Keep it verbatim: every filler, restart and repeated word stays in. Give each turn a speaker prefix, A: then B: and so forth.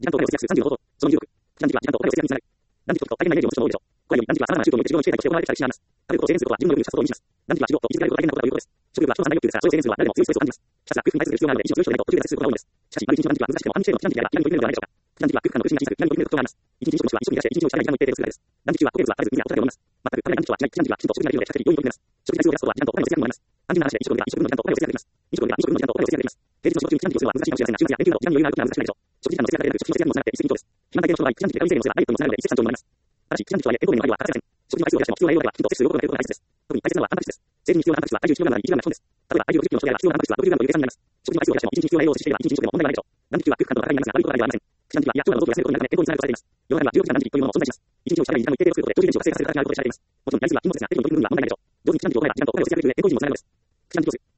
A: 時間とお金を節約するさんじゅうの方法。そのにじゅうろく。時間軸は時間とお金を節約につながる。断食と大変なイメージを持つ人も多いでしょう。これより断食は新たな宗教によって自分の形態として行われてきた歴史があります。食べることを制限することは自分の欲に殺そうを意味します。断食は食をと言い続けられることが大変なことだということです。食欲は人の三大欲求ですから、それを制限するのは誰でも強いストレスを感じます。ひたすら空腹に対する必要があるので、一日を強い人でないと途中で挫折することが多いのです。しかし、ある一日の断食は難しくても半日程度の期間軸であれば気軽に取り組めるのではないでしょうか。断食は空腹感の苦しみが小さく、気軽に取り組める特徴があります。一日の食事は一日を短くして一日を短く出して、断食中は焦げ物はある意味や答えを思います。全く食べない断食は違い、断食はきちんと食事ができるので、比較的容易に取り組めます。食事回数を減らすことは時間とお金を節約できます。食事回数を減らすことは時間とお金を節約できます。飲食では飲食の時間とお金を節約できます。飲食では飲食の時間とお金を節約できます。平日の食中に時間軸をするのは難しいかもしれませんが、週末や連休など時間に余裕があることなら難しくないでしょう。食時間の節約だけでなく、食費の節約にもつながって一石二鳥です。肥満体系の人の場合、時間軸で軽い制限をすればダイエットにもつながるので一石三鳥にもなります。ただし、時間軸とはいえ、健康面の配慮は欠かせません。食事の回数を減らしても必要な栄養だけはきちんと摂取することができることが大切です。特に大切なのはタンパク質です。成人に必要なタンパク質は体重じゅうキログラムならにじゅうグラムの基本です。例えば体重ろくじゅっキロの人であれば必要なタンパク質はろくじゅうグラムという計算になります。食事の回数を減らしても一日に必要な栄養を摂取していれば一日に食でも問題はないでしょう。断食中は空腹感との戦いになりますが、悪いことだけではありません。時間軸は胃や腸などを増やせることになるため健康につながるとされています。世の中にはじゅうろくじかん断食というものも存在します。一日をしゃべりに時間を一定で作ることで長寿命を活性化させる形があることで知られています。もちろん、やりすぎは禁物ですが、適度に取り組むには問題ないでしょう。上手に時間軸を行えば時間とお金を節約できるので健康寿命にもつながるのです。時間軸をする